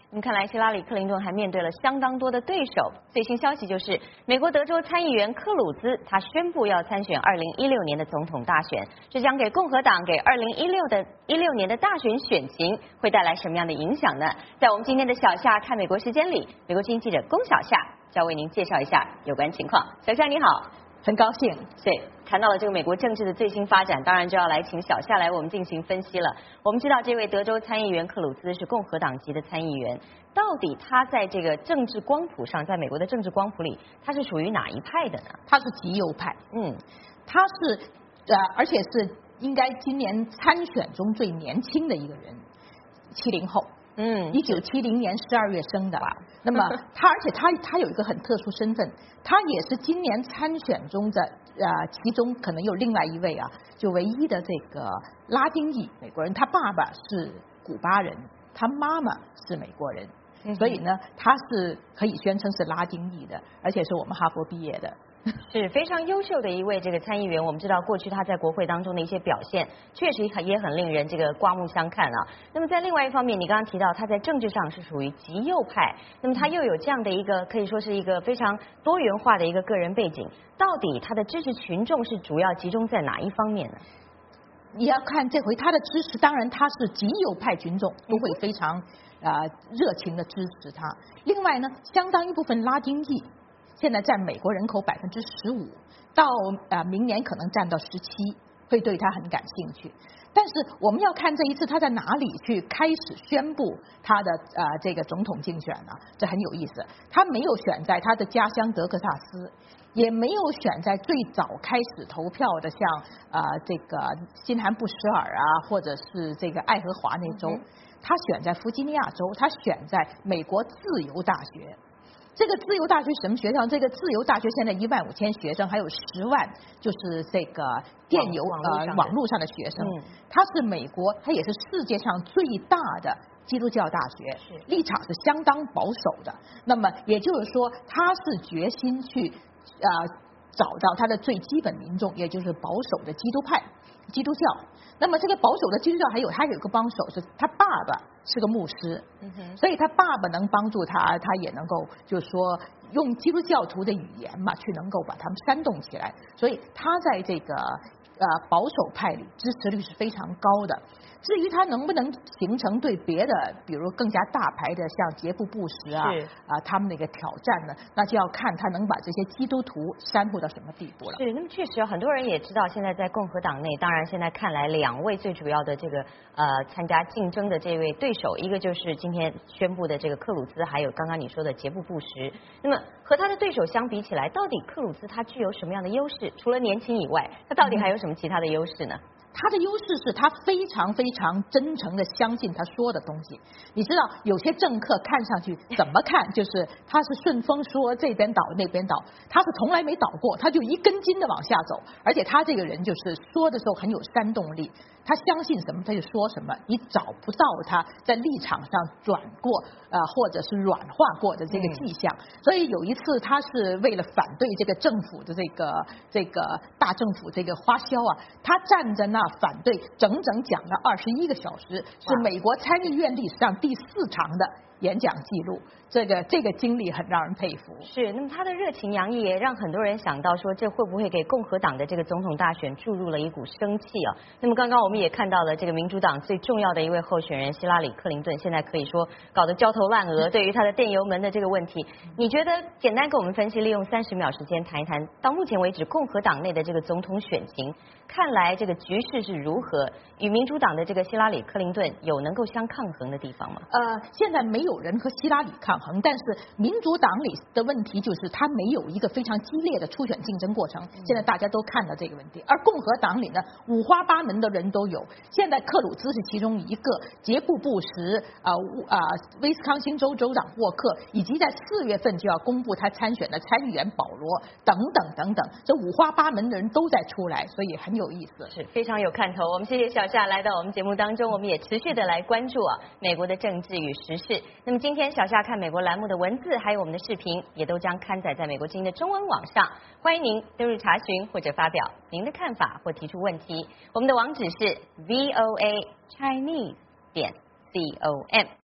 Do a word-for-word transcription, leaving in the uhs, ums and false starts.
那么看来，希拉里·克林顿还面对了相当多的对手。最新消息就是，美国德州参议员克鲁兹他宣布要参选二零一六年的总统大选，这将给共和党给二零一六的一六年的大选选情会带来什么样的影响呢？在我们今天的小夏看美国时间里，美国之音记者龚小夏就要为您介绍一下有关情况。小夏你好。 很高兴， 对，谈到了这个美国政治的最新发展，当然就要来请小夏来我们进行分析了。我们知道这位德州参议员克鲁兹是共和党籍的参议员，到底他在这个政治光谱上，在美国的政治光谱里，他是属于哪一派的呢？ 他是极右派， 嗯， 他是呃，而且是应该今年参选中最年轻的一个人，七零后。 嗯， 一九七零年十二月生的，那么他，而且他他有一个很特殊身份，他也是今年参选中的呃，其中可能有另外一位啊，就唯一的这个拉丁裔美国人，他爸爸是古巴人，他妈妈是美国人， 嗯、 所以呢，他是可以宣称是拉丁裔的，而且是我们哈佛毕业的。 是非常优秀的一位这个参议员，我们知道过去他在国会当中的一些表现，确实也很令人这个刮目相看啊。那么在另外一方面，你刚刚提到他在政治上是属于极右派，那么他又有这样的一个可以说是一个非常多元化的一个个人背景，到底他的支持群众是主要集中在哪一方面呢？ 你要看这回他的支持，当然他是极右派群众都会非常呃热情的支持他。另外呢，相当一部分拉丁裔。现在占美国人口百分之十五，到呃明年可能占到十七，会对他很感兴趣。但是我们要看这一次他在哪里去开始宣布他的呃这个总统竞选呢？这很有意思。他没有选在他的家乡德克萨斯，也没有选在最早开始投票的像呃这个新罕布什尔啊，或者是这个爱荷华那州，他选在弗吉尼亚州，他选在美国自由大学。这个自由大学什么学校？这个自由大学现在一万五千学生，还有十万就是这个电邮呃网络上的学生。嗯、它是美国，它也是世界上最大的基督教大学，立场是相当保守的。那么也就是说，他是决心去呃找到他的最基本民众，也就是保守的基督派基督教。那么这个保守的基督教还有他有一个帮手，是他爸爸是个牧师，嗯哼，所以他爸爸能帮助他，他也能够就是说用基督教徒的语言嘛，去能够把他们煽动起来。所以他在这个呃保守派里支持率是非常高的。至于他能不能形成对别的，比如更加大牌的像杰布·布什啊啊他们那个挑战呢，那就要看他能把这些基督徒煽乎到什么地步了。 是，那么确实很多人也知道，现在在共和党内，当然现在看来两位最主要的这个呃参加竞争的这位对手，一个就是今天宣布的这个克鲁兹，还有刚刚你说的杰布·布什。那么和他的对手相比起来，到底克鲁兹他具有什么样的优势？除了年轻以外，他到底还有什么其他的优势呢？ 他的优势是他非常非常真诚的相信他说的东西。你知道有些政客看上去怎么看就是他是顺风说这边倒那边倒，他是从来没倒过，他就一根筋的往下走。而且他这个人就是说的时候很有煽动力，他相信什么他就说什么，你找不到他在立场上转过呃或者是软化过的这个迹象。嗯、所以有一次他是为了反对这个政府的这个这个大政府这个花销啊，他站在那反对，整整讲了二十一个小时，是美国参议院历史上第四长的演讲记录。这个这个经历很让人佩服。 是，那么他的热情洋溢也让很多人想到说，这会不会给共和党的这个总统大选注入了一股生气啊？那么刚刚我们也看到了这个民主党最重要的一位候选人希拉里·克林顿，现在可以说搞得焦头烂额，对于他的电邮门的这个问题，你觉得简单给我们分析，利用三十秒时间谈一谈，到目前为止共和党内的这个总统选情，看来这个局势是如何？与民主党的这个希拉里·克林顿有能够相抗衡的地方吗？ 呃，现在没有人和希拉里抗衡，但是民主党里的问题就是他没有一个非常激烈的初选竞争过程，现在大家都看到这个问题。而共和党里呢，五花八门的人都有，现在克鲁兹是其中一个，杰布·布什啊啊、呃呃、威斯康星州州长沃克，以及在四月份就要公布他参选的参议员保罗等等等等，这五花八门的人都在出来，所以很有意思， 是非常有看头。我们谢谢小夏来到我们节目当中，我们也持续的来关注啊美国的政治与时事。那么今天小夏看美国栏目的文字还有我们的视频也都将刊载在美国之音的中文网上，欢迎您登入查询或者发表您的看法或提出问题。我们的网址是 V O A Chinese 点 C O M。